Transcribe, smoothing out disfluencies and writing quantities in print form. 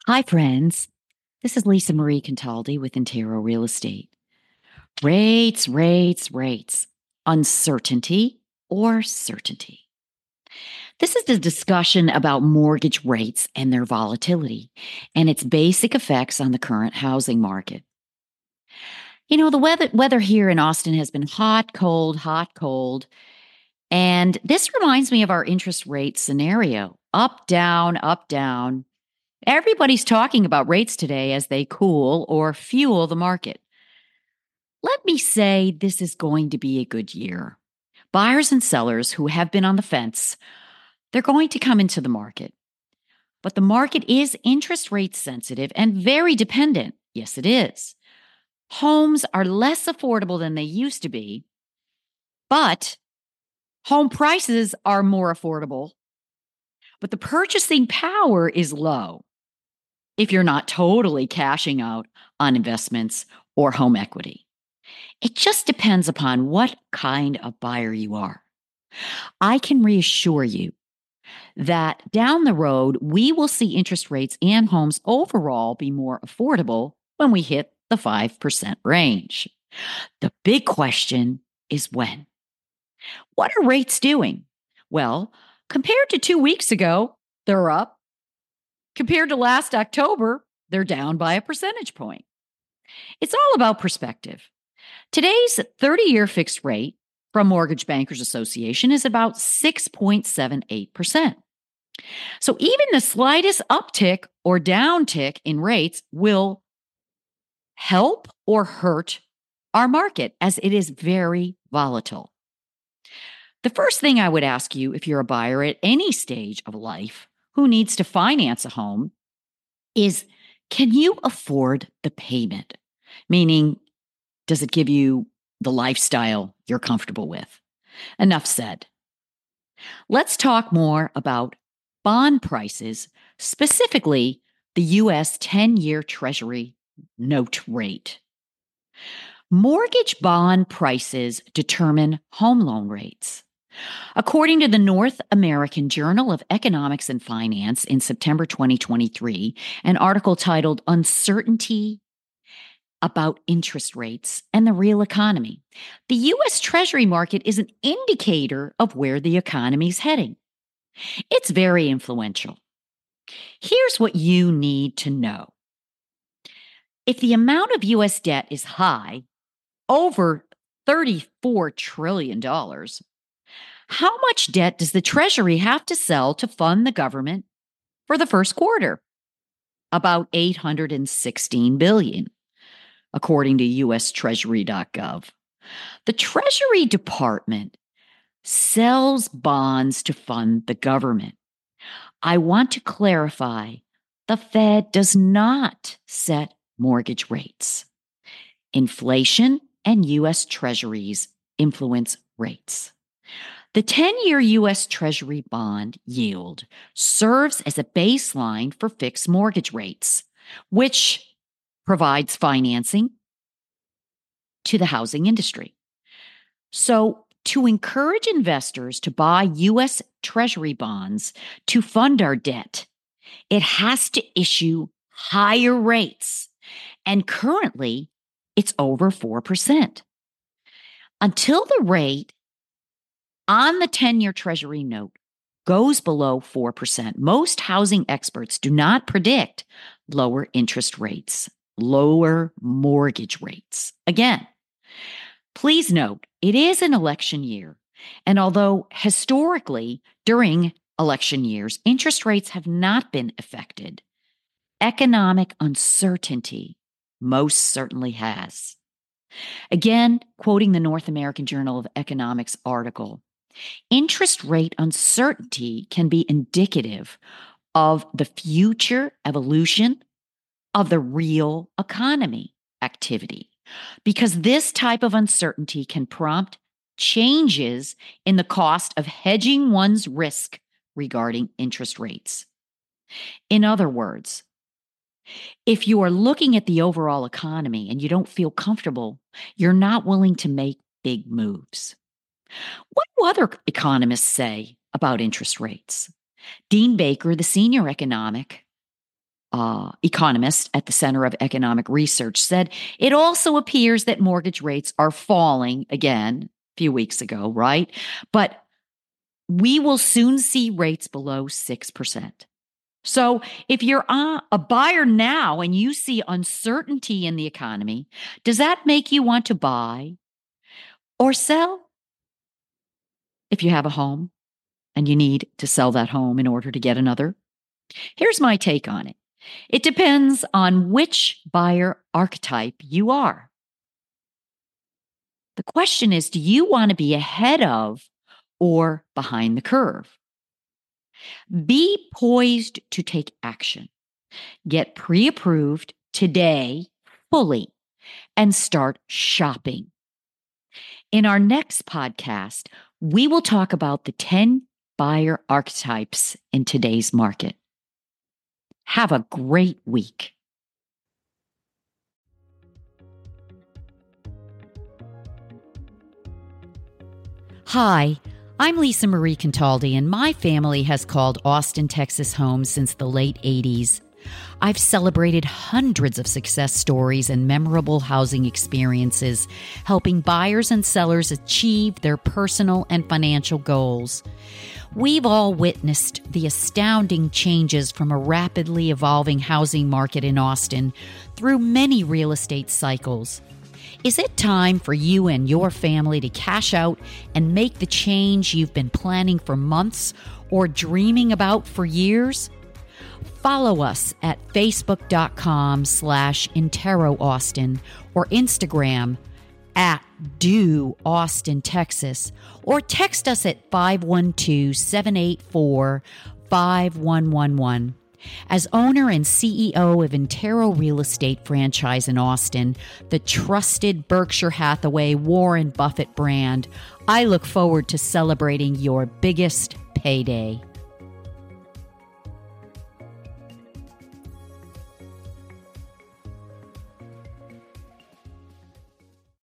Hi, friends. This is Lisa Marie Contaldi with Intero Real Estate. Rates, rates, rates. Uncertainty or certainty? This is the discussion about mortgage rates and their volatility and its basic effects on the current housing market. The weather here in Austin has been hot, cold, hot, cold. And this reminds me of our interest rate scenario up, down, up, down. Everybody's talking about rates today as they cool or fuel the market. Let me say this is going to be a good year. Buyers and sellers who have been on the fence, they're going to come into the market. But the market is interest rate sensitive and very dependent. Yes, it is. Homes are less affordable than they used to be, but home prices are more affordable. But the purchasing power is low if you're not totally cashing out on investments or home equity. It just depends upon what kind of buyer you are. I can reassure you that down the road, we will see interest rates and homes overall be more affordable when we hit the 5% range. The big question is when. What are rates doing? Well, compared to 2 weeks ago, they're up. Compared to last October, they're down by a percentage point. It's all about perspective. Today's 30-year fixed rate from Mortgage Bankers Association is about 6.78%. So even the slightest uptick or downtick in rates will help or hurt our market as it is very volatile. The first thing I would ask you if you're a buyer at any stage of life who needs to finance a home is, can you afford the payment? Meaning, does it give you the lifestyle you're comfortable with? Enough said. Let's talk more about bond prices, specifically the U.S. 10-year Treasury note rate. Mortgage bond prices determine home loan rates. According to the North American Journal of Economics and Finance in September 2023, an article titled Uncertainty about Interest Rates and the Real Economy, the U.S. Treasury market is an indicator of where the economy is heading. It's very influential. Here's what you need to know. If the amount of U.S. debt is high, over $34 trillion, how much debt does the Treasury have to sell to fund the government for the first quarter? About $816 billion, according to USTreasury.gov. The Treasury Department sells bonds to fund the government. I want to clarify, the Fed does not set mortgage rates. Inflation and U.S. Treasuries influence rates. The 10-year U.S. Treasury bond yield serves as a baseline for fixed mortgage rates, which provides financing to the housing industry. So, to encourage investors to buy U.S. Treasury bonds to fund our debt, it has to issue higher rates. And currently, it's over 4%. Until the rate on the 10-year Treasury note goes below 4%, most housing experts do not predict lower interest rates, lower mortgage rates. Again, please note, it is an election year. And although historically, during election years, interest rates have not been affected, economic uncertainty most certainly has. Again, quoting the North American Journal of Economics article, interest rate uncertainty can be indicative of the future evolution of the real economy activity, because this type of uncertainty can prompt changes in the cost of hedging one's risk regarding interest rates. In other words, if you are looking at the overall economy and you don't feel comfortable, you're not willing to make big moves. What do other economists say about interest rates? Dean Baker, the senior economic economist at the Center of Economic Research, said it also appears that mortgage rates are falling again a few weeks ago, right? But we will soon see rates below 6%. So if you're a buyer now and you see uncertainty in the economy, does that make you want to buy or sell? If you have a home and you need to sell that home in order to get another, here's my take on it. It depends on which buyer archetype you are. The question is, do you want to be ahead of or behind the curve? Be poised to take action. Get pre-approved today fully and start shopping. In our next podcast, we will talk about the 10 buyer archetypes in today's market. Have a great week. Hi, I'm Lisa Marie Contaldi, and my family has called Austin, Texas home since the late 80s. I've celebrated hundreds of success stories and memorable housing experiences, helping buyers and sellers achieve their personal and financial goals. We've all witnessed the astounding changes from a rapidly evolving housing market in Austin through many real estate cycles. Is it time for you and your family to cash out and make the change you've been planning for months or dreaming about for years? Follow us at facebook.com/InteroAustin or Instagram at DoAustin, Texas, or text us at 512-784-5111. As owner and CEO of Intero Real Estate franchise in Austin, the trusted Berkshire Hathaway Warren Buffett brand, I look forward to celebrating your biggest payday.